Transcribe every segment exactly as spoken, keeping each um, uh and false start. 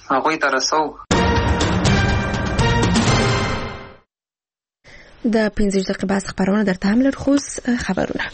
هغوی ته رسو. د پنځه دقیقې بعد خبرونه درته هم لرو. خو خبرونه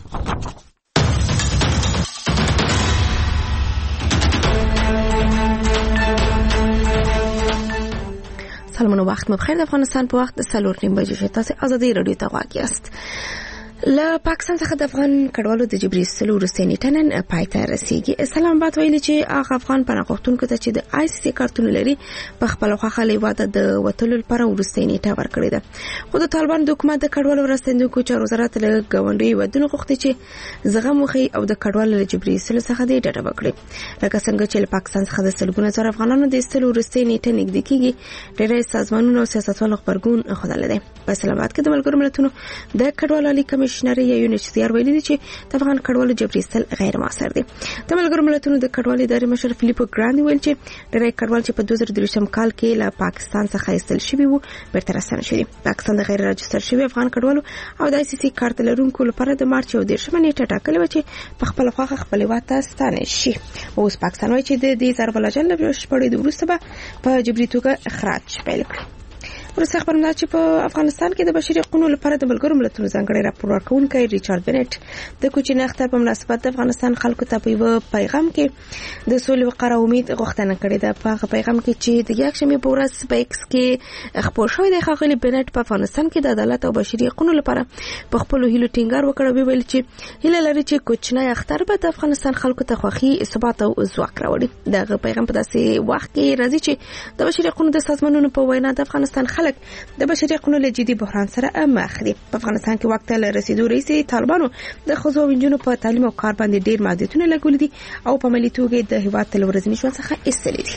سلامونه، وخت مو بخیر. د افغانستان په وخت څلور نیم بجې شوي. تاسو ازادي رادیو ته غواړئ یاست. له پاکستان څخه د افغان کډوالو د جبري ایستلو وروستۍ نیټه نن پای ته رسیږي. اسلام آباد ویلي چې هغه افغان پناه غوښتونکو ته چې د آی سی سی کارتونه لري په خپله خوښه له هېواده د وتلو لپاره وروستۍ نیټه ورکړې ده. خو د طالبانو د حکومت د کډوالو راستنیدونکو چارو وزارت له ګاونډیو هېوادونو غوښتي چې زغم وښیي او د کډوالو له جبري ایستلو څخه دې ډډه وکړي. لکه څنګه چې له پاکستان څخه د سلګونه زره افغانانو د ایستلو وروستۍ نیټه نږدې کېږي، ډېری سازمانونو او سیاستوالو غبرګون ښودلی دی. په اسلام آباد کې د ملګرو ملتونو د کډوالو عالي کمیشنري یا یونیسیار ویلي دي چې د افغان کډوالو جبري ایستل غیر مؤثر دي. د ملګرو ملتونو د کډوالو ادارې مشر فلیپو ګراندي ویل چې ډېری کډوال چې په دوه زره درویشتم کال کې له پاکستان څخه ایستل شوي وو بیرته راستانه شوي. پاکستان د غیر راجستر شوي افغان کډوالو او د آی سی سی کارت لرونکو لپاره د مارچ یو دېرشمه نیټه ټاکلې وه چې په خپله خوښه خپل هېواد ته ستانه شي. اوس پاکستان وایي چې د دې ضرب العجل له بشپړېدو وروسته به په جبري توګه اخراج پیل کړي. وروسته خبرونه چې په افغانستان کې د بشري حقوقو لپاره د ملګرو ملتونو ځانګړی راپور ورکوونکی ریچارډ بنټ د کوچني اختر په مناسبت د افغانستان خلکو ته په یوه پیغام کې د سولې، وقار او امید غوښتنه کړې ده. په هغه پیغام کې چې د یکشنبې په ورځ په ایکس کې خپور شوی دی، ښاغلي بنټ په افغانستان کې د عدالت او بشري حقوقو لپاره په خپلو هیلو ټینګار وکړ او ویل چې هیله لري چې کوچنی اختر به د افغانستان خلکو ته خوښي، ثبات او ځواک راوړي. دغه پیغام په داسې وخت کې راځي چې د بشري حقوقو د سازمانونو په وینا د افغانستان خلک د بشري حقوقو له جدي بحران سره مخ دي. په افغانستان کې وخت له رسیدو رئیسي طالبانو د ښځو او نجونو په تعلیم او کار باندې ډېر محدودیتونه لګولي دي او په عملي توګه د هېواد له ورځني ژوند څخه ایستلي دي.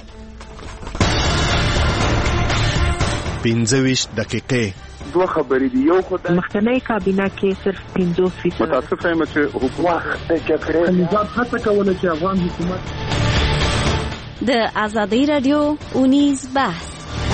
پنځه ویشت دقیقې دوه خبرې دي. یو خو د مخکنی کابینه کې صرف پنځوس فیصد متاسف یم چې حکومت د جګړې نظام هڅه کوله چې افغان حکومت د ازادي رادیو اونیز بحث.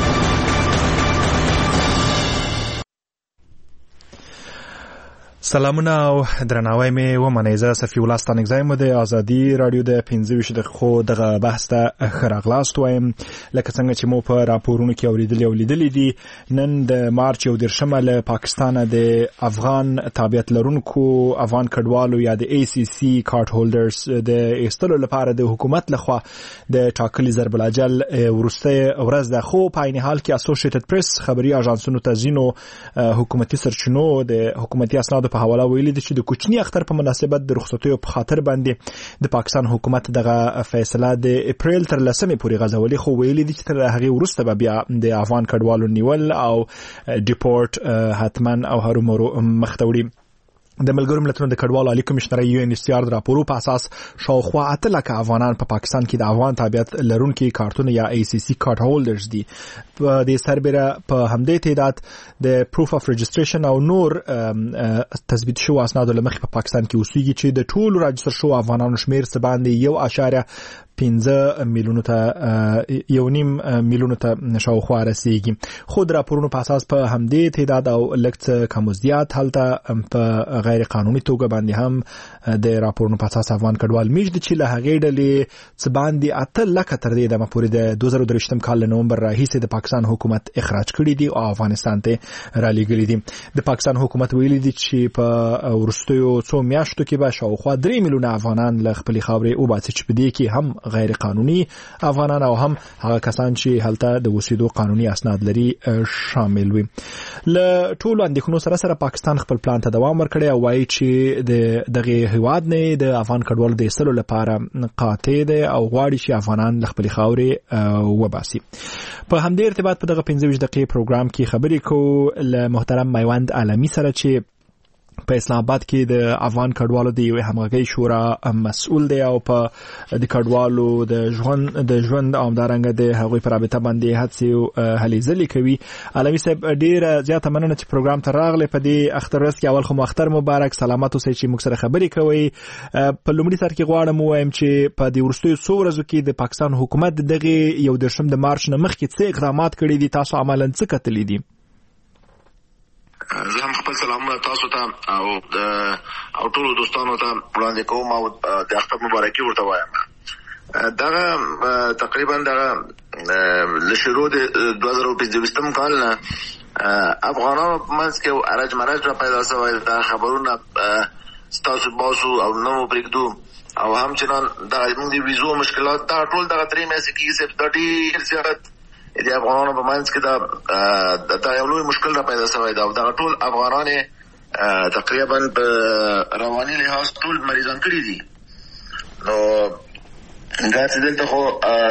سلامونه او درناوی مې ومنئ. زه صفي الله ستانکزی مو د ازادي رادیو د پنځه ویشت دقیقو دغه بحث ته ښه راغلاست وایم. لکه څنګه چې مو په راپورونو کې اورېدلي او لیدلي دي، نن د مارچ یو دېرشمه له پاکستانه د افغان تابعیت لرونکو افغان کډوالو یا د ای سی سی کارت هولډرز د ایستلو لپاره د حکومت لخوا د ټاکلي ضرب العجل وروستۍ ورځ ده. خو په عین حال کې اسوسییټډ پریس خبري اژانسونو ته ځینو حکومتي سرچینو د حکومتي اسنادو په حواله ویلي دي چې د کوچني اختر په مناسبت د رخصتیو په خاطر باندې د پاکستان حکومت دغه فیصله د اپریل تر لسمې پورې غځولې. خو ویلي دي چې تر هغې وروسته به بیا د افغان کډوالو نیول او ډیپورټ حتما او هرومرو مخته وړي. د ملګرو ملتونو د کډوالو عالي کمیشنري یو ان ایچ سی آر د راپورو په اساس شاوخوا اته لکه افغانان په پاکستان کې د افغان تابعیت لرونکي کارتونه یا ای سی سی کارت هولډرز دي. په دې سربېره په همدې تعداد د پروف اف رجستریشن او نور تثبیت شوو اسنادو له مخې په پاکستان کې اوسېږي چې د ټولو راجستر شوو افغانانو شمېر څه باندې یو اشاریه پنځه میلیونو ته یو نیم میلیونو ته شاوخوا رسیږي. خو د راپورونو په اساس په همدې تعداد او لږ څه کم و زیات هلته په غیر قانوني توګه باندې هم د راپورونو په اساس افغان کډوال میږدي چې له هغې ډلې څه باندې اته لکه تر دې دمه پورې د دوه زره درویشتم کال له نومبر راهیسې د پاکستان حکومت اخراج کړي دي او افغانستان ته رالیږلي دي. د پاکستان حکومت ویلي دي چې په وروستیو څو میاشتو کې به شاوخوا درې میلیونه افغانان له خپلې خاورې وباسي چې په دې کې هم غیر قانوني افغانان او هم هغه کسان چې هلته د اوسېدو قانوني اسناد لري شامل وي. له ټولو اندېښنو سره سره پاکستان خپل پلان ته دوام ورکړی او وایي چې د دغه هیواد نه د افغان کډوالو د ایستلو لپاره قاطع دی او غواړي چې افغانان له خپلې خاورې وباسي. په همدې ارتباط په دغه پنځه ویشت دقیقې پروګرام کې خبرې کوو له محترم میوند عالمي سره چې په اسلام آباد کې د افغان کډوالو د یوې همغږۍ شورا مسؤل دی او په د کډوالو د ژوند د ژوند او همدارنګه د هغوی په رابطه باندې هڅې هلې ځلې کوي. عالمي صاحب ډېره زیاته مننه چې پروګرام ته راغلی په دې اختر ورځ کې. اول خو مو اختر مبارک، سلامت اوسئ چې موږ سره خبرې کوئ. په لومړي سر کې غواړم ووایم چې په دې وروستیو څو ورځو کې د پاکستان حکومت د دغې یو دېرشم د مارچ نه مخکې څه اقدامات کړي دي، تاسو عملاً څه کتلي دي؟ زه هم خپل سلامونه تاسو ته او او ټولو دوستانو ته وړاندې کوم او د اختر مبارکي ورته وایم. دغه تقریبا دغه له شروع د دوه زره پنځه کال نه افغانانو په منځ کې ارج مرج را پیدا شوی دا خبرونه ستاسو باسو او نو پرېږدو او همچنان د موږ د ویزو مشکلات دا ټول دغه درې میاشتې کېږي چې دا ډېر زیات د افغانانو په منځ کې دا دا یو لوی مشکل را پیدا شوی دا او دغه ټول افغانان تقریبا په رواني لحاظ ټول مریضان کړي دي. نو دا چې دلته خو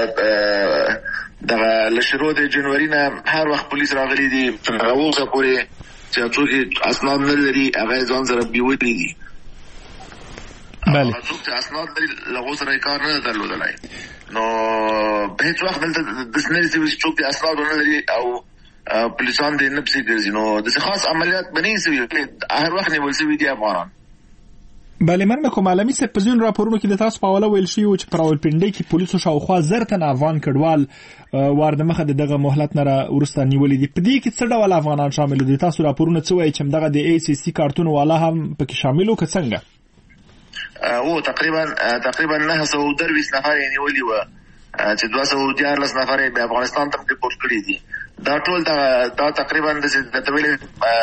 دغه له شروع د جنوري نه هر وخت پولیس راغلي دي هغه اوسه پورې چې څوک اسناد نه لري هغه ځان سره بیولي دي. بله څوک چې اسناد لري له هغو سره یې کار نه درلودلی. نو په هېڅ وخت دلته داسې نه دي چې څوک د اسناد ونه لري او پولیسان دې نه پسې ګرځي. نو داسې خاص عملیات به نه شوي هر وخت نیول شوي دي افغانان. بله مننه کوم عالمي صاحب. په ځینو راپورونو کې د تاسو په حواله ویل شوي چې په راولپنډۍ کې پولیسو شاوخوا زر تنه افغان کډوال وار د مخه د دغه مهلت نه وروسته نیولي دي. په دې کې څه ډول افغانان شامل دي؟ تاسو راپورونه څه وایي چې همدغه د ای سی سی کارتونو والا هم پکې شامل وو که څنګه؟ او تقریبا تقریبا نه سوه درویشت نفر یې نیولي وه چې دوه سوه دیارلس نفر یې په افغانستان ته ریپورټ کړي دي. دا ټول دا تقریبا داسې درته ویلې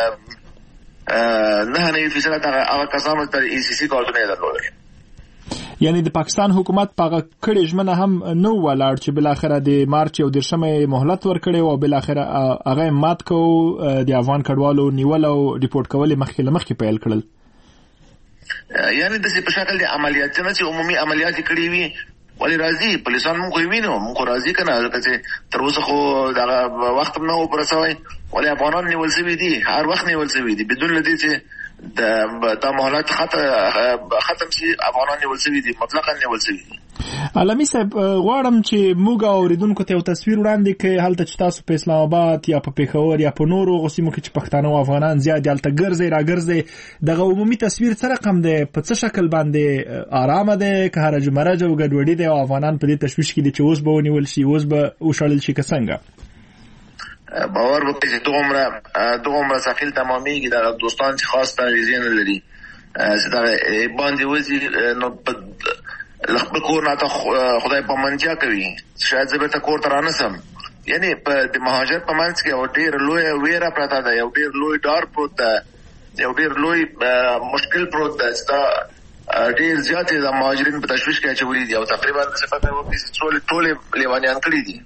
نه نوي فیصده دغه هغه کسانو ته ای سی سی کارتونه یې درلودل. یعنی د پاکستان حکومت په هغه کړې ژمنه هم نه ولاړ چې بالاخره د مارچ یو دېرشمه مهلت ورکړی او بالاخره هغه مات کو د افغان کډوالو نیول او ریپورټ کول مخکې له مخکې پیل کړل. یعنی داسې په شکل د عملیات نه چې عمومي عملیات یې کړي وي ولې راځي پولیسان موږ خو یې وینو موږ خو راځي که نه ځکه چې تر اوسه خو دغه وخت هم نه و پوره شوی ولې افغانان نیول شوي دي هر وخت نیول شوي دي بدون له دې چې دا مهلت ختم شي افغانان نیول شوي دي مطلقا نیول شوي دي. علامي صاحب غواړم چې موږ اوریدونکو ته یو تصویر وړاندې کړئ هلته چې تاسو په اسلام آباد یا په پېښور یا په نورو هغو سیمو کې چې پښتانه او افغانان زیات دي هلته ګرځئ راګرځئ دغه عمومي تصویر څه رقم دی؟ په څه شکل باندې ارامه دی که هرج مرج او ګډوډي دی او افغانان په دې تشویش کې دي چې اوس به ونیول شي اوس به وشړل شي که څنګه؟ باور وکړئ چې دغومره دغومره ثقیل تمامیږي دغه دوستان چې خاص تغذیې نه لري چې دغه باندې وځي نو له خپل کور نه ته خدای پامانتیا کوي شاید زه بېرته کور ته رانسم. یعنی د مهاجر په منځ کې یو ډېر لویه ویره پرته ده یو ډېر لوی ډار پروت ده یو ډېر لوی مشکل پروت ده چې دا ډېر زیات د مهاجرین په تشویش کې اچولي دي او تقریبا داسې فکر وکړي چې ټولې لیوانیان کړي دي.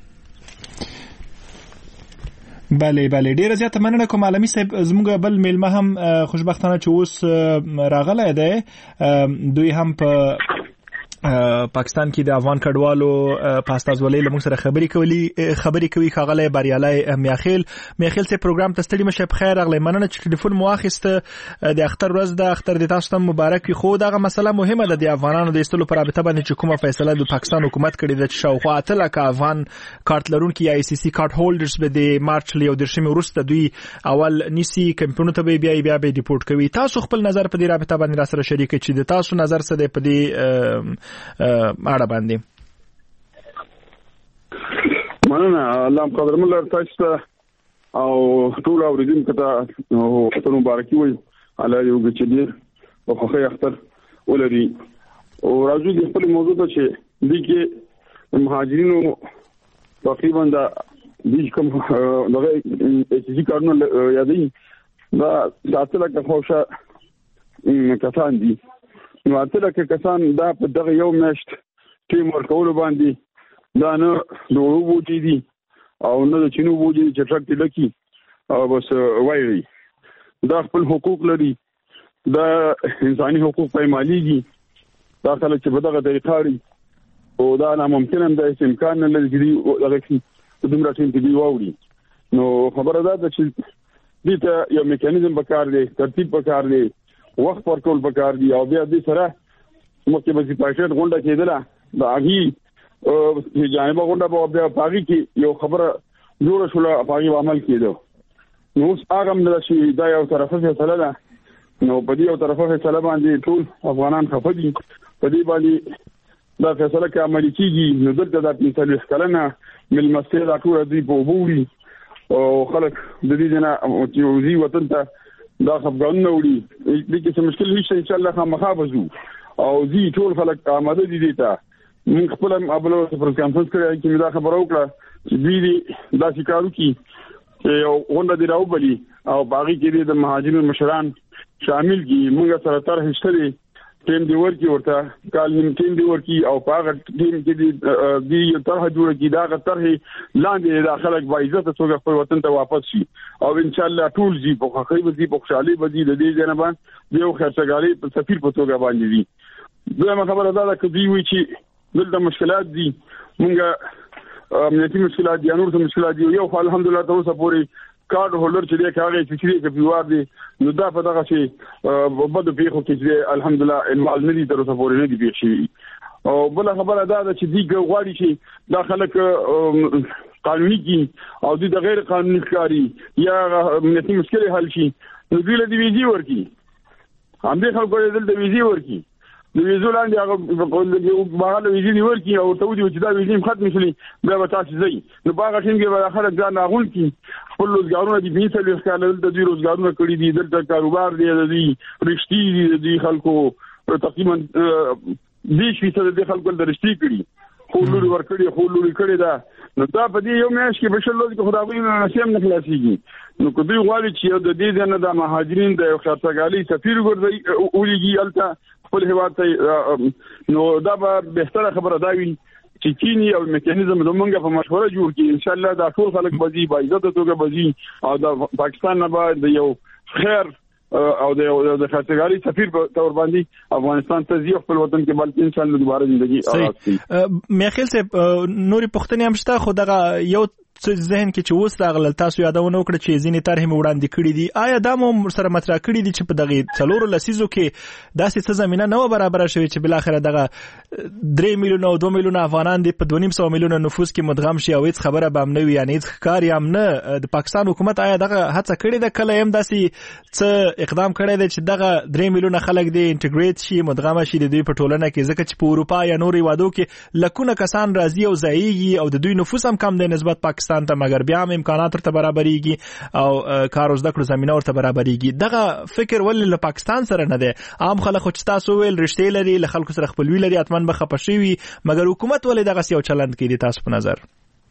بله بله ډیره زیاته مننه کوم علامي صاحب. زموږ بل میلمه هم خوشبختانه چې اوس راغلی دی دوی هم په پاکستان کې د افغان کډوالو په استازولۍ له موږ سره خبرې کوي خبرې کوي ښاغلی بریالی میاخیل. میاخیل صاحب پروګرام ته ستړي مشه په خیر راغلی. مننه چې ټلیفون مو واخیسته. د اختر ورځ ده اختر د تاسو ته مبارک وي. خو دغه مسله مهمه ده د افغانانو د ایستلو په رابطه باندې چې کومه فیصله د پاکستان حکومت کړې ده چې شاوخوا اته لکه افغان کارت لرونکي یا ای سی سی کارت هولډرز به د مارچ له یو دېرشمې وروسته دوی اول نیسي کمپونو ته به بیا بیا به ډیپورټ کوي. تاسو خپل نظر په دې رابطه باندې را سره شریک کړئ چې د تاسو نظر څه دی په دې اړه باندې؟ مننه الله قدرمن لر تاسو ته او ټول اوریدونکو ته ته مبارکي وي الله یو ګچدي او خو اختر ولري او راځو د خپل موضوع ته چې د کې مهاجرینو تقریبا دا د کوم دغه چې کارونه یادې دا ساتل کې خوښه کسان دي نو اتل کې کسان دا په دغه یو میاشت ټیم ورکول باندې دا نه دوه بوټي دي او نه د چینو بوټي چې ټرک لکی او بس وایي دا خپل حقوق لري دا انساني حقوق پایمالېږي دا خلک چې په دغه طریقه لري او دا ناممکن هم د امکان نه لري چې دغه کې دومره ټیم کې دی واوړي نو خبره ده چې دې ته یو میکانیزم پکار دی ترتیب پکار دی وخت ورکول پکار دی او بیا دې سره مکه به پایټ غونډه کېدله دا هغه چې جانبه غونډه په بیا پاږي کې یو خبره جوړه شوله پاږي عمل کېدو نو اوس هغه هم د شي دا یو طرفه فیصله ده نو په دې یو طرفه فیصله باندې ټول افغانان خفه دي په دې باندې دا فیصله کې عملي کېږي نو دلته د پنځه کلنه ملمستې دا ټول دې په وبوري او خلک د دې نه چې وزي وطن ته دا خپګان نه وړي دې کې څه مشکل نشته ان شاء الله خامخا بزو او زی ټول خلک آماده دي دي ته موږ خپل ابلو پر کانفرنس کې چې دا خبره وکړه چې دوی دا شکارو کې چې غونډه دی راوبلي او باغی کې د مهاجرینو مشران شامل دي. موږ سره تر هیڅ ټیم دی ورکی ورته کال نیم ټیم دی ورکی او پاغه ټیم کې دی دی طرح جوړ کی دا طرح لاندې د خلک با عزت څنګه خپل وطن ته واپس شي او ان شاء الله ټول زی په خیر وزي په خوشحالي وزي د دې جنبان یو خرڅګاری په سفیر په توګه باندې دي. دغه خبره دا ده چې دی وی چې دلته مشکلات دي موږ امنیتي مشکلات دي نور څه مشکلات دي یو الحمدلله تر اوسه پورې کارت هولډر چې دی کاغه چې چې په پیوار دي نو دا په دغه شي په بده پیخو کې چې الحمدلله انوال نه دي تر اوسه پورې نه دي پیښ شي او بل خبره دا ده چې دی غواړي چې دا خلک قانوني کی او د غیر قانوني ښکاری یا امنیتي مشکل حل شي نو دوی له دې ویزي ورکی هم دې خلکو له دې ویزي ورکی د ویزو لاندې هغه په لږه باغله ویزي دی ورکی او ته ودی چې دا ویزي ختم شي بیا به تاسو ځئ نو باغ ټیم کې به خلک ځان اغول کی خپل روزګارونه دي په څه لږ کال د دې روزګارونه کړی دي دلته کاروبار دی د دې رښتې دي د دې خلکو تقریبا دې شي چې د خلکو د رښتې کړی خو لوري ور کړی خو لوري کړی دا نو دا په دې یو میاش کې بشل لوځي چې خدای نه نشم نه خلاصيږي نو کوي غواړي چې د دې ځنه د مهاجرین د خاطرګالي سفیر ګرځي اوليږي الته خپل هیواد ته نو دا به بهتره خبره دا وي چې چینی او میکانیزم زمونږ په مشوره جوړ کړي ان شاء الله دا ټول خلک بزي با عزت توګه بزي او د پاکستان نه بعد یو خیر او د د خاطرګالي سفیر په تور باندې افغانستان ته ځي خپل وطن کې بلکې ان شاء الله دوباره ژوندۍ آغاز کړي. مې خیال سه نوري پښتنې هم شته خو دغه یو ذهن کې چې اوس راغله تاسو یادونه وکړه چې ځینې طرحې مو وړاندې کړې دي آیا دا مو سره مطرح کړي دي چې په دغه څلورو لسیزو کې داسې څه زمينه نه برابر شوي چې بل اخر دغه درې میلیونه او دوه میلیونه افغانان دي په دوه نیم سو میلیونه نفوس کې مدغم شي او هیڅ خبره به هم نه وي یعنی هیڅ ښکار هم نه د پاکستان حکومت آیا دغه هڅه کړې ده کله هم داسې څه اقدام کړی دی چې دغه درې میلیونه خلک دي انټیګریټ شي مدغم شي د دوی په ټولنه کې ځکه چې په اروپا یا نورو هیوادو کې لکونه کسان راځي او ځایږي او د دوی نفوس هم کم دی نسبت پاکستان ته مګر بیا هم امکانات ورته برابرېږي او کار او زده کړو زمينه ورته برابرېږي دغه فکر ولې له پاکستان سره نه دی عام خلک خو تاسو ویل رښتې لري له خلکو سره خپلوي لري اتمن به خپشي وي مګر حکومت ولې دغه یو چلند کوي تاسو په نظر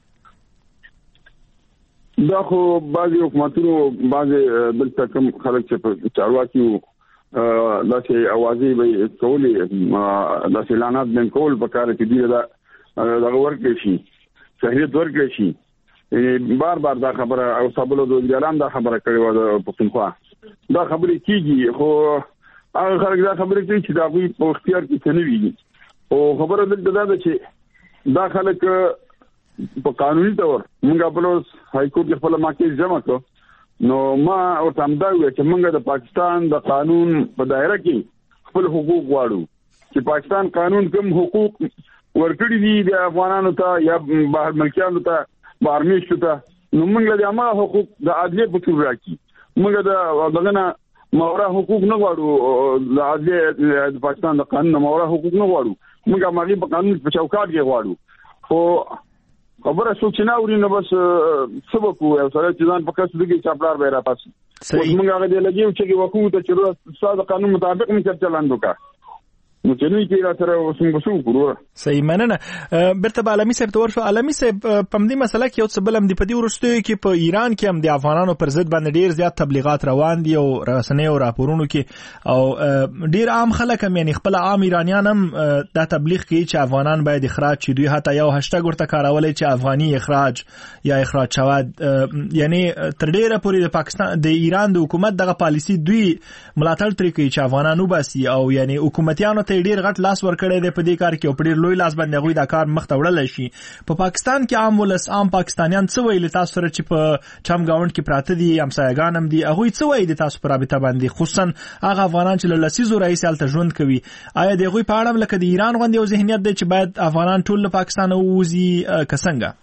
دا خو بعضي حکومتونو بعضي دلته کوم خلک چې چارواکي دا چې اوازې به کولې دا اعلانات بین کول په کار کې دی دا دغه ورکړي شي شهريت ورکړي شي بار بار دا خبره او سبلو د ځلان دا خبره کړې و د پښتونخوا دا خبره کیږي خو هغه خلک دا خبره کوي چې دا غوي په اختیار کې څه نه ویږي او خبره دلته دا ده چې دا خلک په قانوني تور موږ په لوس هاي کورټ خپل ماکې جمع کړ نو ما او تم دا وی چې موږ د پاکستان د قانون په دایره کې خپل حقوق غواړو چې پاکستان قانون کوم حقوق ورکړي دي د افغانانو ته یا بهر ملکیانو ته بارمیشته ته نو موږ له عامه حقوق د عدلیت په تور راکی موږ د دغه مورا حقوق نه غواړو د عدلیت د پاکستان د قانون مورا حقوق نه غواړو موږ هغه په قانون په چوکاټ کې غواړو خو خبره څوک نه اوري نو بس سبق وو سره چې ځان په کس دغه چاپلار به را پاس موږ هغه دی لګیو چې وکړو ته چې ستاسو قانون مطابق موږ چلند وکړو نو چې نوې کې را سره وسنګ وسو کړو صحیح مننه برته عالمي صاحب تور شو عالمي صاحب په دې مسله کې یو څه بلم دی په دې ورستوي کې په ایران کې هم د افغانانو پر ضد باندې ډیر زیات تبلیغات روان دي او رسنۍ او راپورونو کې او ډیر عام خلک هم یعنی خپل عام ایرانیان هم دا تبلیغ کوي چې افغانان باید اخراج شي دوی حتی یو هاشټګ ورته کارولای چې افغاني اخراج یا اخراج شواد یعنی تر ډیره پورې د پاکستان د ایران د حکومت دغه پالیسی دوی ملاتړ ترې کوي چې افغانانو باسي او یعنی حکومتیانو ډیر غټ لاس ور کړی دی په دې کار کې او په ډیر لوی لاس باندې غوي دا کار مخ ته وړل شي په پاکستان کې عام ولس عام پاکستانیان څه ویل تاسو سره چې په چم گاوند کې پراته دي همسایګان هم دي هغه څه ویل تاسو پر رابطه باندې خصوصا هغه افغانان چې له لسیزو رئیس الته ژوند کوي آیا دغه په اړه لکه د ایران غوندي یو ذهنیت دی چې باید افغانان ټول له پاکستان ووزي کسنګه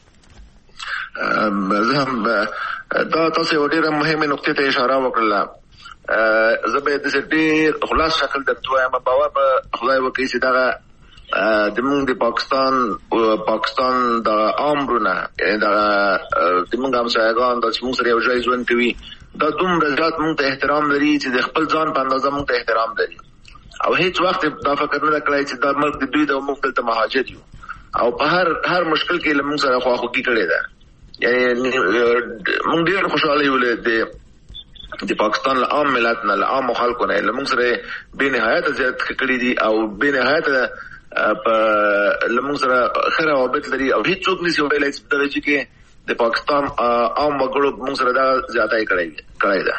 دا تاسو یو ډیره مهمه نقطه ته اشاره وکړه زبې د دې خلاص شکل د دویمه باور په خدای وکړي چې دا د موږ د پاکستان پاکستان د امرونه د د موږ هم څنګه د موږ سره یو ځای ژوند کوي دا دومره زیات موږ ته احترام لري چې د خپل ځان په اندازه موږ ته احترام لري او هیڅ وخت دا فکر نه کړی چې دا ملک د دوی د موږ دلته مهاجر یو او په هر هر مشکل کې له موږ سره خواخوږي کړې ده. یعنی موږ ډېر خوشاله یو له د پاکستان له عام ملت نه له عام خلکو نه له موږ سره بې نهایت زیات کړي دي او بې نهایت په له موږ سره ښه روابط لري او هېڅوک نشي ویلی چې په درجه کې د پاکستان عام وګړو موږ سره دا زیاتی کړی ده.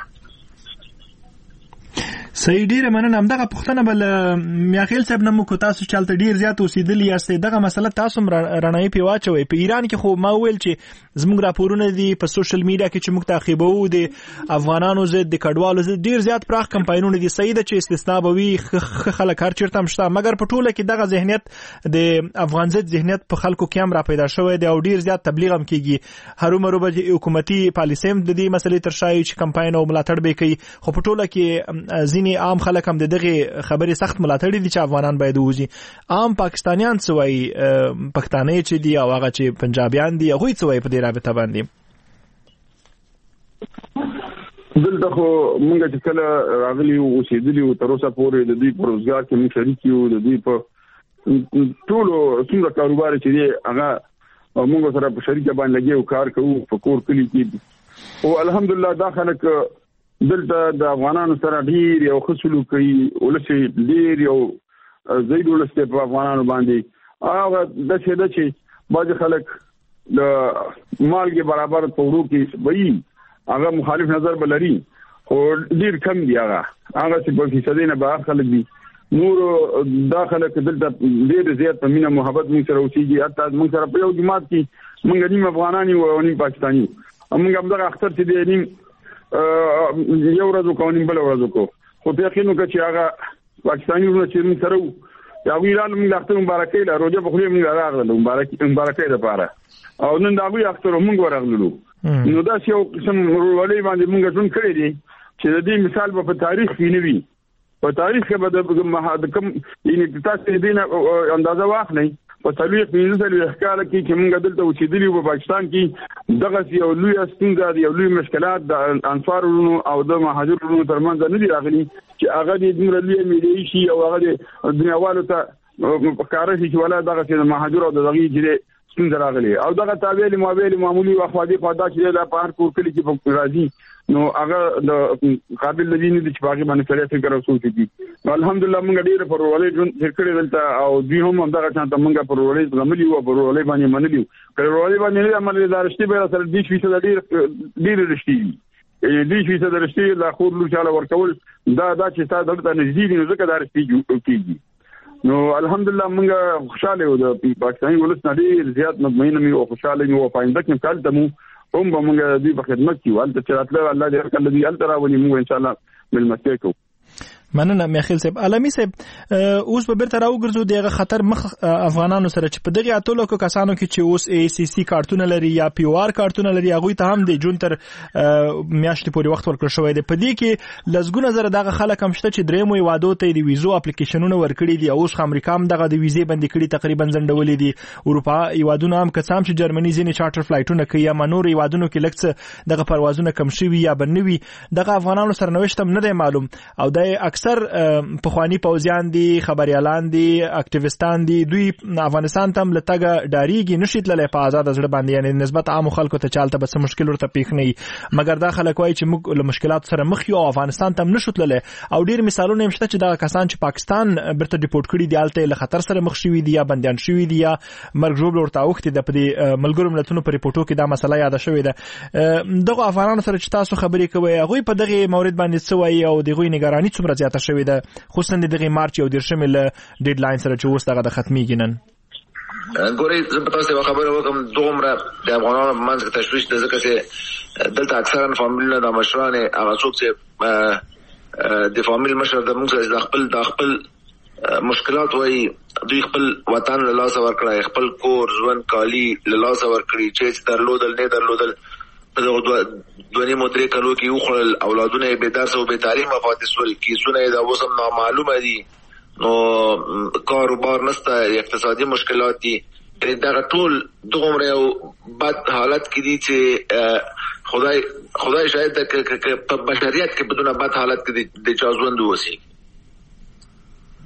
صحیح، ډیره مننه. همدغه پوښتنه بل میاخیل صاحب نه مو کو تاسو چالت ډیر زیات اوسېدلی یاستئ، دغه مسله تاسو رڼایي پې واچوئ. په ایران کې خو ما وویل چې زموږ راپورونه دي په سوشل میډیا کې چې موږ تعقیبوو د افغانانو ضد د کډوالو ضد ډیر زیات پراخ کمپاینونه دي. صحیح ده چې استثنا به وي، ښه خلک هر چېرته هم شته، مګر په ټوله کې دغه ذهنیت د افغان ضد ذهنیت په خلکو کې هم را پیدا شوی دی او ډیر زیات تبلیغ هم کېږي. هرومرو به حکومتي پالیسۍ هم د دې مسلې تر شا وي چې کمپاین او ملاتړ به کوي، خو په ټوله کې عام خلک هم دغه خبرې سخت ملاتړ دي چې افغانان باید ووځي. عام پاکستانیان څه وایي، پښتانه چې دي او هغه چې پنجابیان دي، هغوی څه وایي په دې رابطه باندې؟ دلته خو موږ چې کله راغلي وو اوسېدلي وو تر اوسه پورې د دوی په روزګار کې موږ شریک یو، د دوی په ټولو څومره کاروبار چې دی هغه موږ سره په شریکه باندې لګي او کار کوو په کور کلي کې. او الحمدلله دا خلک دلته د افغانانو سره ډیر یو ښه سلوک کوي، ولس ډیر یو زید ولس په افغانانو باندې هغه داسې ده چې بعضې خلک د مالګې برابر په وړو کې وایي، هغه مخالف نظر به لري خو ډیر کم دي، هغه هغه چې په فیصدۍ نه بهر خلک دي. نور دا خلک دلته ډیر زیات په مینه محبت موږ سره اوسېږي. حتی موږ سره په یو جماعت کې موږ نیم افغانان یو او نیم پاکستاني یو. موږ همدغه اختر چې دی نیم یو ورځ وکړو نیم بله ورځ وکړو، خو په یقین وکړه چې هغه پاکستاني وروڼه چې موږ سره وو هغوی راغلل، موږ د اختر مبارکۍ له روژه په خولې موږ راغلل مبارکۍ دپاره او نن د هغوی اختر موږ ورغللو. نو داسې یو قسم ورورولۍ باندې موږ ژوند کړی دی چې د دې مثال به په تاریخ کې نه وي. په تاریخ کې به د کوم یعنې تاسو د دې نه اندازه واخلئ په څلوېښت پنځه څلوېښت کاله کې چې موږ دلته اوسېدلي وو په پاکستان کې، دغسې یو لویه ستونزه د یو لوی مشکلات د انصار وروڼو او د مهاجر وروڼو تر منځ نه دي راغلي چې هغه دې دومره لویه میډیایي شي او هغه دې دنیاوالو ته ښکاره شي چې ولا دغسې د مهاجر او د دغې چې دی ستونزه راغلې او دغه تابع مابع معمولي واخوادي خوادا چې دا په هر کور کلي کې راځي، نو هغه د قابل لدی نه دي چې باغې باندې سړی فکر او سوچ وکړي. نو الحمدلله موږ ډېره په ورورولۍ ژوند تېر کړی دلته او دوی هم همدغه شانته موږ په ورورولۍ زغملي وو او په ورورولۍ باندې منلي وو. که ورورولۍ باندې نه عمل دا رښتې به سره دېرش فیصده ډېر ډېرې رښتې دي، دېرش فیصده رښتې د خور لور چاله ورکول دا دا چې ستا دلته نږدې دي نو ځکه دا رښتې کېږي. نو الحمدلله موږ خوشاله یو، د پاکستاني ولس نه ډېر زیات مطمئنه مې او خوشاله یو او په آینده کې هم هلته مو هم به موږ دوی په خدمت کې یو، هلته چې راتله الله دې هر کله دوی هلته راولي موږ انشاءالله مېلمستیا کوو. مننه میاخیل صاحب. علامي صاحب اوس به بیرته راوګرځو دغه خطر مخ افغانانو سره چې په دغه اتلو کو کسانو کې چې اوس ای سی سی کارتونه لري یا پی او آر کارتونه لري، هغه ته هم د جون تر میاشتې پورې وخت ورکړ شوی دی. په دې کې لزګونه زره دغه خلک هم شته چې درېمو وادو ته د ویزو اپلیکیشنونه ورکړي دي، اوس امریکا هم دغه د ویزې بندي کړي تقریبا ځنډولې دي. اروپا ایوادونه هم کسام چې جرمني ځینې چارټر فلایټونه کوي یا منور ایوادونو کې لکه دغه پروازونه کم شوي یا بنوي، دغه افغانانو سره نوښت هم نه دی معلوم او د اکثر پخوانی پوځیان دي، خبريالان دي، اکټیویستان دي، دوی افغانستان ته لټګه ډاریږي نشي تللی په آزاد زړه باندې، یعنی نسبت عام خلکو ته چالت به څه مشکل ورته پیښ نه وي، مګر دا خلک وایي چې موږ له مشکلات سره مخ یو او افغانستان ته نشو تللی او ډیر مثالونه هم شته چې دا کسان چې پاکستان برته ډیپورټ کړي دي الته له خطر سره مخ شوي دي یا بندیان شوي دي یا مرګ ژوبل ورته اوختي د په ملګرو ملتونو په ریپورټو کې دا مسله یاد شوې ده. دغه افغانانو سره چې تاسو خبرې کوي هغه په دغه مورید باندې څه وایي او دغه نگرانی څومره زیاته شوې ده، خصوصا دغه مارچ یو دیرشمه له ډیډ لاین سره چې اوس دغه د ختميږي نن؟ ګورې زه په تاسو خبره وکم دومره د افغانانو منځ کې تشویش ده ځکه چې دلته اکثرا فامیلونه د مشرانه هغه څوک چې د فامیل مشر د موږ د خپل د خپل مشکلات وایي، دوی خپل وطن له لاسه ورکړی، خپل کور ژوند کالي له لاسه ورکړي چې درلودل نه درلودل په دغه دوه نیمو درې کلو کې وخوړل، اولادونه یې بې درسه او بې تعلیمه پاتې شول، کیسونه یې د اوس هم نامعلومه دي، نو کاروبار نشته، اقتصادي مشکلات دي، دغه ټول دومره یو بد حالت کې دي چې خدای خدای شاید په بشریت کې بدون بد حالت کې د چا ژوند وسی.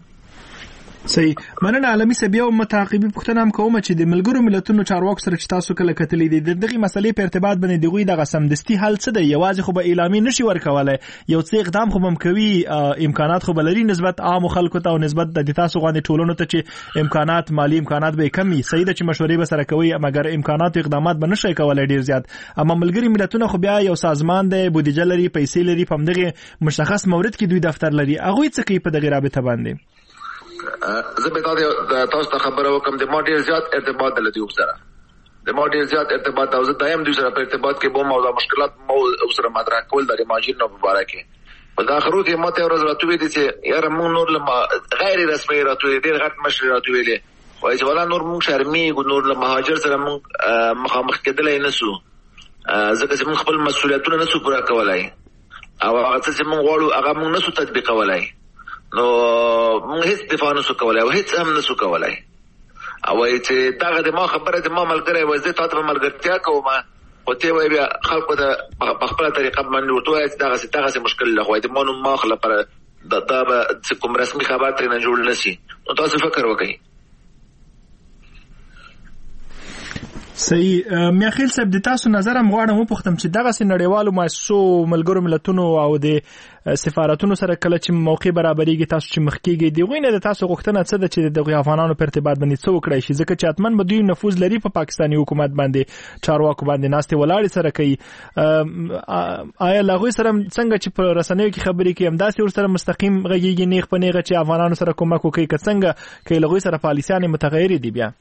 صحیح. مننه عالمي سبیا او متعاقبي پښتنه هم کوم چې د ملګرو ملتونو چارواکو سره چې تاسو کله کتلې دي دغه مسلې په ارتباط باندې دغه د سمدستي حل څه دی؟ یوازې خو به اعلامي نشي ورکولای، یو څه اقدام خو هم کوي، امکانات خو بلري نسبت عام خلکو ته او نسبت د تاسو غوښنه ټولونو ته چې امکانات مالی امکانات به کمی، صحیح ده چې مشورې به سره کوي مګر امکانات او اقدامات به نشي کولای ډیر زیات. اما ملګری ملتونه خو بیا یو سازمان دی، بودیجه لري، پیسې لري، په دغه مشخص مورد کې دوی دفتر لري، هغه څه کوي په دغه رابطه باندې؟ زه به تاسو ته خبره وکم د ما ډیر زیات ارتباط د لدی سره د ما ډیر زیات ارتباط او زه دایم دوی سره په ارتباط کې بوم او د مشکلات مو سره مطرح کول د ماجرینو مبارکي په داخلو کې ماته ورځ راتوي دي چې یاره مونږ نور لما غیر رسمي راتوي ډیر غټ مشر راتوي لې وایي چې ولا نور مونږ شرمي ګور له مهاجر سره مونږ مخامخ کېدلای نسو ځکه چې مونږ خپل مسؤلیتونه نسو پوره کولای او هغه چې مونږ غواړو هغه مونږ نسو تطبیقولای، نو موږ هیڅ دفاع نسو کولای او هیڅ هم نسو کولای. او چې داغه د ما خبره د ما ملګری وځي تاسو په ملګرتیا کوم او ته وای بیا خلکو ته په خپل طریقه باندې ورته چې داغه څه داغه مشکل له خوای د مونږ ما خپل پر د دا به کوم رسمي خبر ترې نه جوړ نشي، نو تاسو فکر وکړئ. صحیح. میاخیل صاحب د تاسو نظر هم غواړم وپوښتم چې دغه سي نړیوالو مؤسسو ملګرو ملتونو او د سفارتونو سره کله چې موقع برابرېږي تاسو چې مخکېږي دی غوښنه د تاسو غوښتنه څه ده چې د افغانانو په ارتباط باندې څه وکړای شي، ځکه چې اتمن به دوی نفوذ لري په پاکستاني حکومت باندې، چارواکو باندې ناستې ولاړې سره کوي. آیا لاغوي سره څنګه چې په رسنیو کې خبرې کوي همداسې ور سره مستقیم غږیږي نیغ په نیغه چې افغانانو سره کومک وکړي که څنګه کې لاغوي سره پالیسیانې متغیرې دي؟ بیا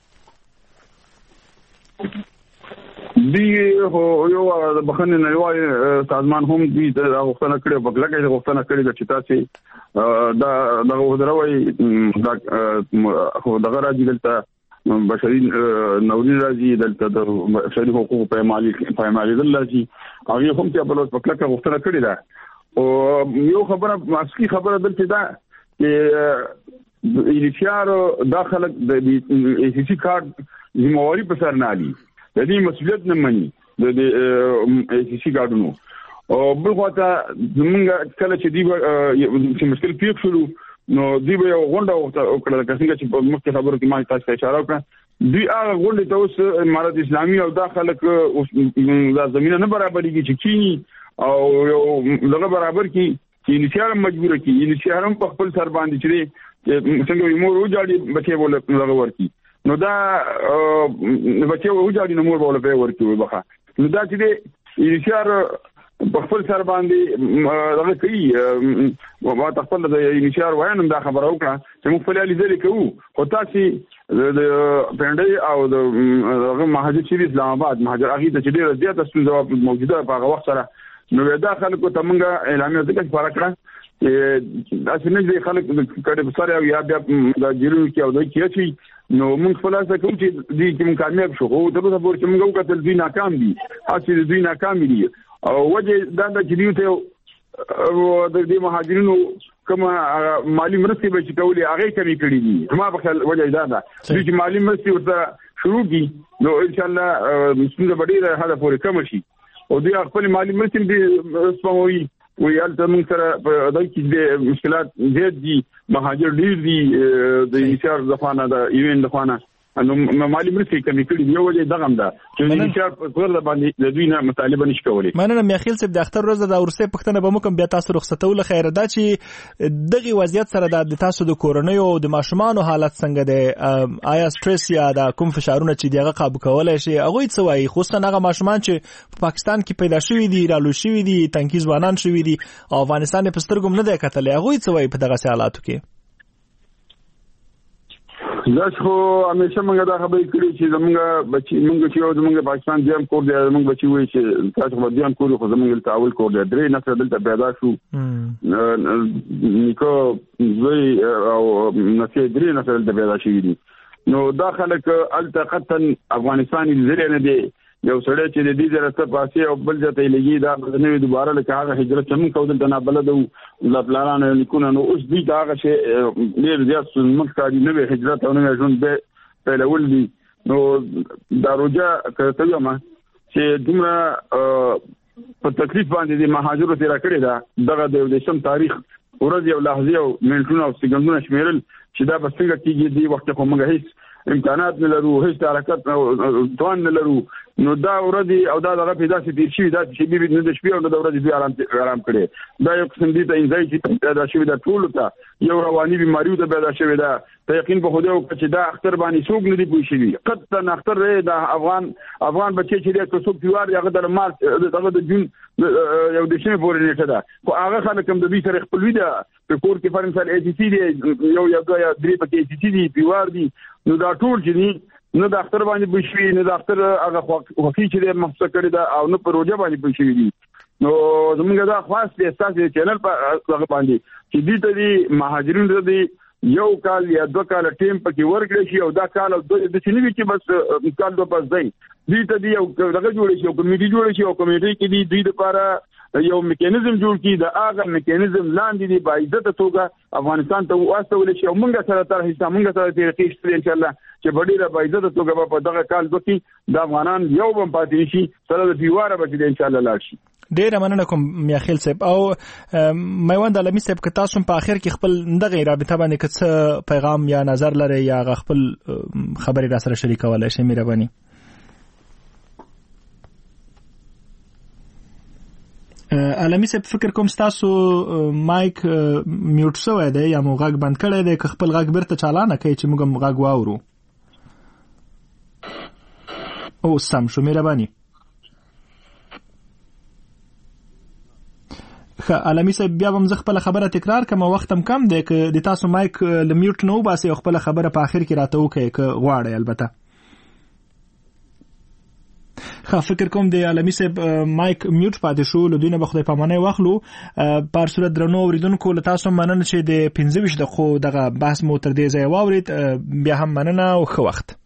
دی هو یو د بخنه نړیوال سازمان هم دی د غوښتنه کړې په لکه چې غوښتنه کړې چې تاسو دا د غوډروي دا خو دغه راځي دلته بشري نوري راځي دلته د بشري حقوقو په مالي په مالي دلته او یو هم چې په لوس په لکه غوښتنه کړې ده او یو خبره ماسکی خبره دلته ده چې ایلیشیارو داخله د ای سی کارت زمواري په سر نه دي، د دې مسؤلیت نه مني د ای سی کارتونو او بل خواته زمونږ کله چې دی چې مشکل پیښ شول نو دی به غونډه وکړه څنګه چې په مخکې خبرو کې ما تاسو ته اشاره وکړه دوی هغه غونډه ته اوس امارات اسلامي او داخله کې د زمينه نه برابرېږي چې کینی او یو دغه برابر کی چې انشاء مجبور کی انشاء هم په خپل سر باندې چې څنګه مور وځاړي بچي بوله دغه ورکی نو دا بچي وځاړي نو مور بوله په ورکی وبخه نو دا چې انشاء په خپل سر باندې دغه کوي او په خپل د انشاء وایي دا خبره وکړه چې موږ په لالي ځلې کوو او تاسو د پندې او د هغه مهاجر شری اسلام آباد مهاجر هغه د چې ډیره زیاته ستونزه موجوده په هغه وخت سره نو دا خلکو ته موږ اعلان وکړ چې فرق کړه چې اسنه دې خلک کړي بسره او یا بیا د جیرو کې او د کیچي نو موږ خلاصه کوم چې دې کوم کامیاب شو او تر اوسه پورې موږ وکړل دې ناکام دي اصلي دې ناکام دي او وجه دا د جریو ته د دې مهاجرینو کوم مالی مرستې به چې کولې هغه کمی کړې دي ما په خل وجه دا ده چې مالی مرستې ورته شروع دي نو ان شاء الله مسله بدیره هدا پورې کم شي او دوی خپل مالی مرستې دې سپموي ویل ته موږ سره په دای کې د مشکلات زیات دي مهاجر ډیر دي د اشاره ځفانه د ایوین ځفانه نو مالی مرستې کمی کړي دی وجه دغه ده چې اشاره په ور باندې د دوی نه مطالبه نشي کولای. مننه میاخیل صاحب د اختر ورځ د اورسه پښتنه به موږ بیا تاسو رخصتول خیر ده چې دغه وضعیت سره د تاسو د کورونی او د ماشومان حالت څنګه ده آیا سټرس یا د کوم فشارونه چې دغه قابو کولای شي هغه څه وایي خصوصا هغه ماشومان چې په پاکستان کې پیدا شوی دي رالو شوی دي تنکي ځوانان شوی دي او افغانستان په سترګوم نه دی کتل هغه څه وایي په دغه حالاتو کې؟ دا خو همیشه موږ دا خبرې کړې چې زموږ بچي موږ چې یو زموږ پاکستان دیم کور دی موږ بچي وایي چې تاسو په دیم کور خو زموږ ته اول کور دی درې نسل دلته پیدا شو نیکو زوی او نسل درې نسل دلته پیدا شوی دي نو دا خلک التقطن افغانستاني زری نه دی یو سړی چې د دې زړه پاسه او بل ځای ته لګي دا نوې دوباره لکه هغه هجرت چې موږ کوو دلته نه بلدو د پلانانو لیکونه نو اوس دې دا هغه شی ډېر زیات موږ کاري نوې هجرت او نوې ژوند به پیلول دي نو دا روجا کوي ما چې دومره په تکلیف باندې د مهاجرو تیر کړی دا دغه د دیشم تاریخ ورځ یو لحظه او منټونه او سکندونه شمیرل چې دا به څنګه کیږي دی وخت خو موږ هیڅ امکانات نه لرو هیڅ حرکت توان نه لرو نو دا ورځ او دا دغه پیدا شي تیر شي دا چې بي نه د شپې او د ورځې دوی آرام آرام کړي دا یو قسم دي ته انځای پیدا شوی دا ټول ته یو رواني بیماری ته پیدا شوی دا ته یقین په خوده او چې دا اختر باندې څوک نه دی پوي شي قطن اختر دا افغان افغان بچي چې د څوک پیوار یغه د مارچ دغه د جون یو د شنه پورې نیټه ده خو هغه خلک هم د دې سره خپل ویده په کور کې فرنسال ای سی سی دی یو یو درې پکې ای سی سی دی پیوار دی نو دا ټول چې نه د اختر باندې بشوي نه د اختر هغه خوخي چې مخصوص کړی دا او نه پروژه باندې بشوي دي نو زمونږ دا خاص د اساسي چینل په هغه باندې چې دې ته دي مهاجرین دې یو کال یا دوه کال ټیم پکې ورکړي شي او دا کال د چنوي کې بس کال دوه پس دی دې ته دي یو دغه جوړ شي او کمیټي جوړ شي او کمیټي کې دي دوی لپاره یو میکانیزم جوړ کی دا هغه میکانیزم لاندې دی با عزت توګه افغانستان ته واستول شي او موږ سره تر هیڅ موږ سره ترې کېشته ان شاء الله چې بډیره با عزت توګه په دغه کال دوی د افغانان یو بم پاتې شي سره د دیواره به ان شاء الله لاړ شي. ډیر مننه کوم میاخیل صاحب او میوند علمی صاحب که تاسو په اخر کې خپل دغه رابطه باندې څه پیغام یا نظر لري یا خپل خبري را سره شریکولای شئ مهرباني. علمی صاحب فکر کوم تاسو مایک میوټ شوی دی یا مو غږ بند کړی دی که خپل غږ بیرته چالانه کوي چې موږ غږ واورو. او سم شو مهرباني. علمی صاحب بیا هم زه خپل خبره تکرار کوم وخت هم کم دی که د تاسو مایک ل میوټ نه وباسي خپل خبره په اخر کې راته وکړي که غواړئ البته. خا فکر کوم د علمی صاحب مایک میوټ پاتې شو له دوی نه بخدای پامانه واخلو په صورت درنو اوریدونکو له تاسو مننه چې د پنځه ویشت دقیقو دغه بحث مو تر دې ځای واورید بیا هم مننه او ښه وخت.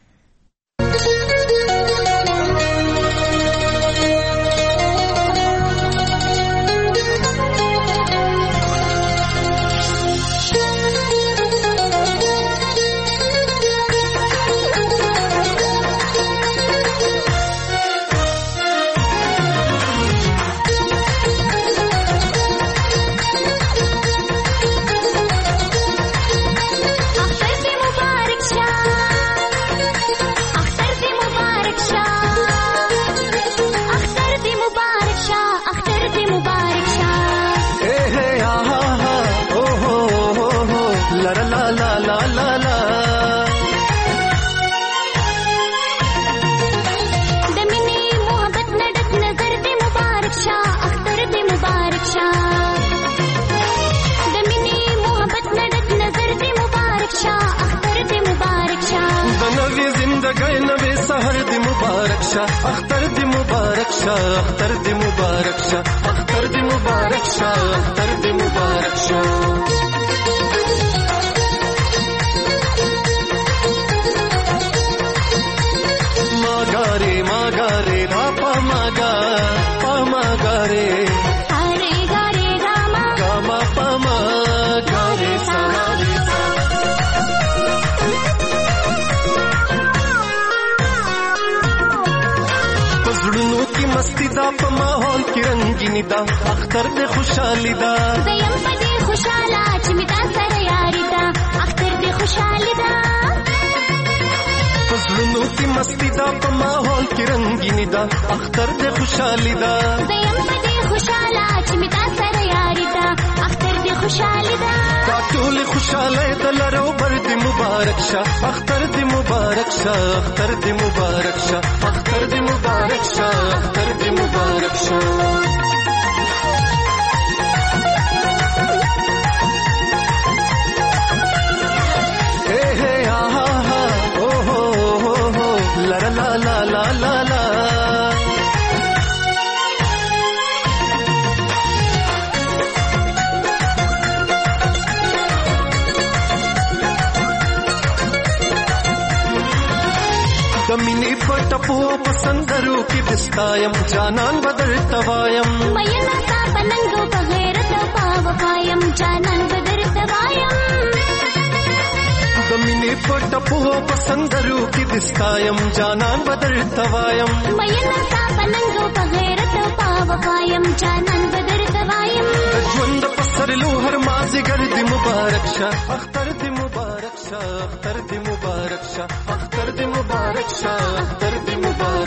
اختر دی مبارک شاه اختر دی مبارک شاه اختر دی مبارک شاه اختر دی مبارک شاه ماګاره ماګاره پاپا ماګا پاماګاره اره ګاره ګاما ګاما پاماګاره سلام زړونو کې مستی دا په ماحول کې رنگینی دا اختر دې خوشحالي دا زیم په دې خوشاله چې می تا سره یاري دا اختر دې خوشحالي دا زړونو کې مستی دا په ماحول کې رنگینی دا اختر دې خوشحالي دا زیم په دې خوشاله چې می تا سره یاري دا اختر دې خوشحالي دا ټول خوشاله دلرو بر دې مبارک شه اختر دې مبارک شه اختر دې مبارک شه اختر دې مبارک شه اختر دې مبارک شه اے ہے آہا ہا او ہو ہو ہو لا لا لا لا لا لا دمینی پټپو پسندرو کې دستایم جانان بدر توایم مېنا تا بننګو په غیرت پاو قایم جانان بدر توایم دمینی پټپو پسندرو کې دستایم جانان بدر توایم مېنا تا بننګو په غیرت پاو قایم جانان بدر توایم ژوند په سر ورلو هر مازیګر دې مبارک شه اختر دې مبارک شه اختر دې مبارک شه اختر دې مبارک شه اختر دې مبارک